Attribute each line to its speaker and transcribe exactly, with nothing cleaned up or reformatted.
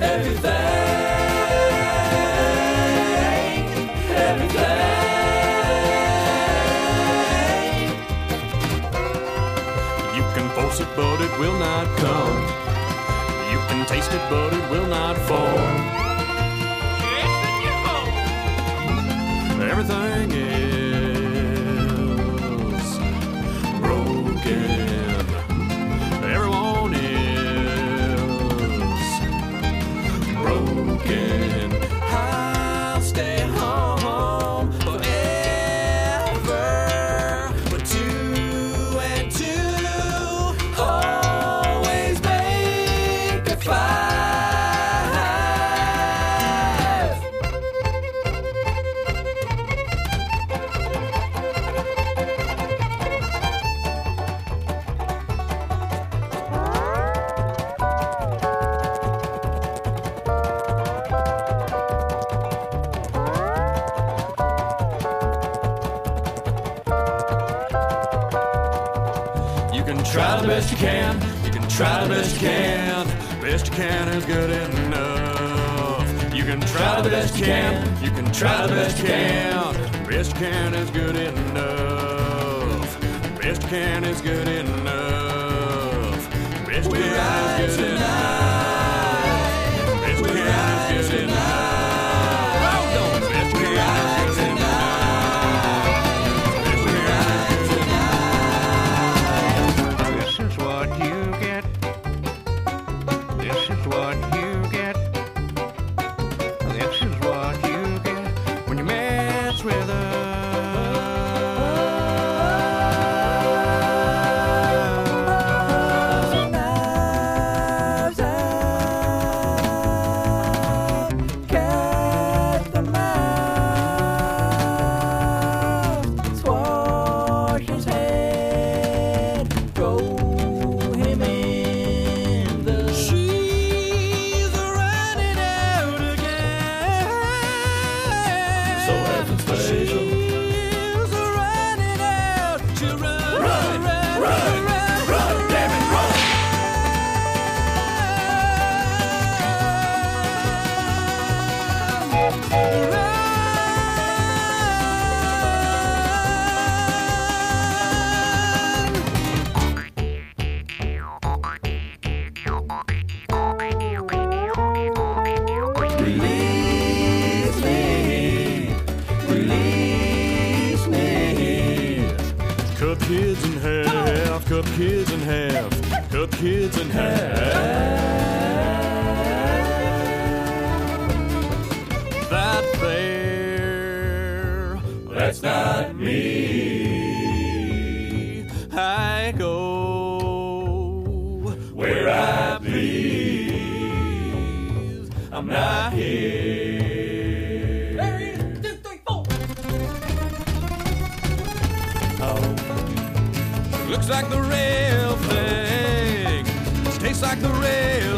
Speaker 1: But it will not come. You can taste it, but it will not form. Everything is broken. Everyone is broken. I'll stay home forever, but two and two always make a five. You can try the best you can. You can try the best you can. Best you can is good enough. You can try the best you can. You can try the best you can. Best you can is good enough. Best you can is good enough. Best you can is good enough. Best you can is good enough. Best you can is good enough.
Speaker 2: This is what you get. This is what you get. This is what you get when you mess with us.
Speaker 3: Knives out, cut the mouth, swash his head, throw him in the. She's running out again.
Speaker 1: So heaven's facial.
Speaker 3: She's running out. She run, run, run, run, run,
Speaker 1: Run, damn it, run!
Speaker 3: Release me, release me.
Speaker 1: Cut kids in half, cut kids in half, cut kids in half. That there, that's not me. I go where I please. I'm not here.
Speaker 3: One, two, three, four.
Speaker 1: Oh. Looks like the real thing. Tastes like the real